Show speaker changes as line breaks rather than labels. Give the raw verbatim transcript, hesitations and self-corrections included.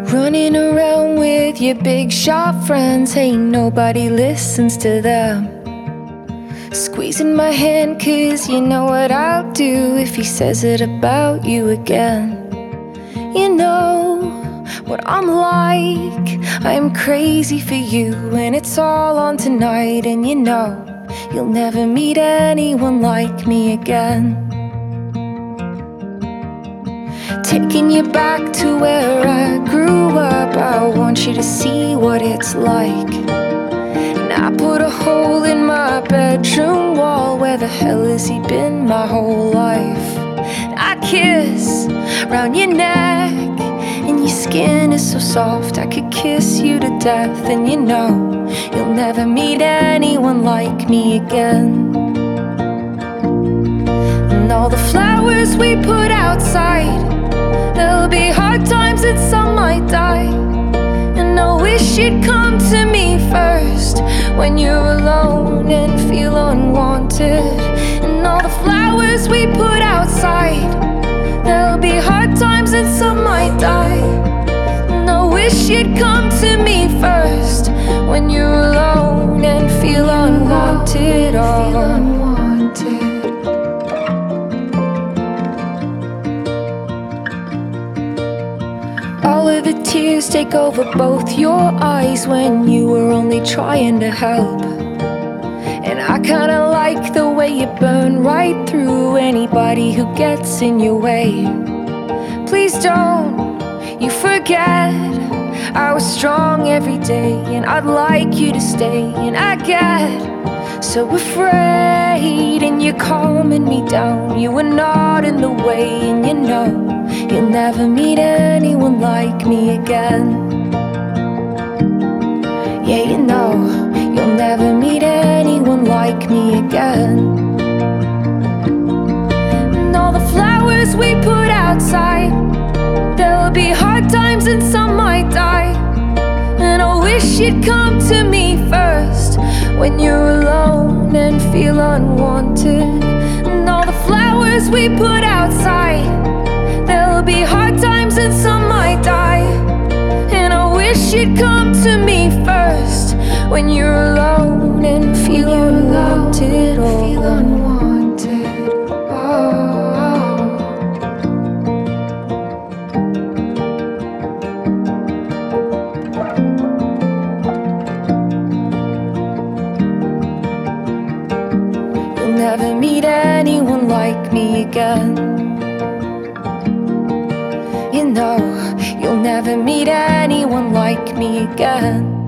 Running around with your big shot friends, ain't nobody listens to them. Squeezing my hand cause you know what I'll do if he says it about you again. You know what I'm like, I'm crazy for you and it's all on tonight. And you know you'll never meet anyone like me again. Taking you back to where I grew up, I want you to see what it's like. And I put a hole in my bedroom wall, where the hell has he been my whole life? I kiss round your neck, and your skin is so soft I could kiss you to death. And you know you'll never meet anyone like me again. And all the flowers we put outside, there'll be hard times and some might die. And I wish you'd come to me first when you're alone and feel unwanted. And all the flowers we put outside, there'll be hard times and some might die. And I wish you'd come to me first when you're alone and feel unwanted. Oh. All of the tears take over both your eyes when you were only trying to help. And I kinda like the way you burn right through anybody who gets in your way. Please don't you forget I was strong every day, and I'd like you to stay. And I get so afraid, and you're calming me down. You were not in the way, and you know you'll never meet anyone like me again. Yeah, you know you'll never meet anyone like me again. And all the flowers we put outside, there'll be hard times and some might die. And I wish you'd come to me first when you're alone and feel unwanted. And all the flowers we put outside, there'll be hard times and some might die. And I wish you'd come to me first when you're alone and feel unwanted. Oh, feel unwanted. Oh. You'll never meet anyone like me again. You know you'll never meet anyone like me again.